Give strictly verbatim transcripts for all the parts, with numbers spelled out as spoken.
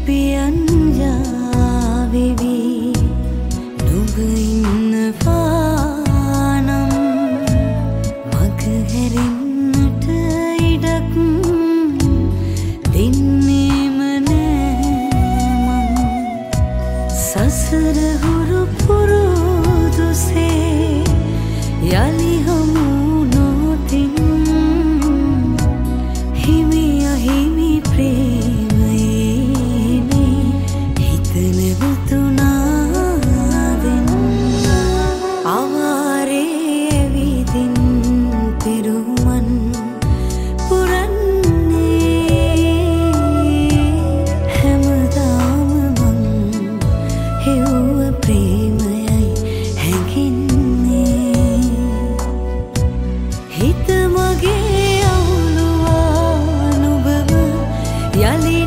පියන් යාවිවි නුඹ ඉන්නවානම් මග හැරෙන්නට ඉඩක් දෙන්නේම නෑ මං සසර හුරු පුරුදුසේ යලි හමු නොතින් හිමි අහිමි ප්‍රේමයේ හිත නැවතුනාදෙන් අවාරේ ඇවිදින් පෙරුමන් පුරන්නේ හැමදාම මං හෙව්ව ප්‍රේමයයි හැඟෙන්නේ හිත මගේ අවුලුවා නුඹව යලි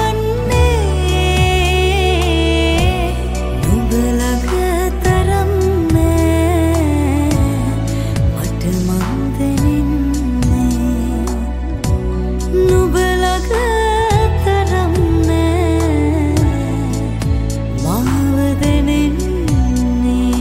නිවන්නේ නුඹ ළඟ තරම් නෑ මට මං දැනෙන්නේ නුඹ ළඟ තරම් නෑ මාව දැනෙන්නේ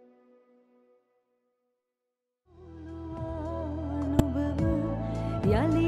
නුඹව යලි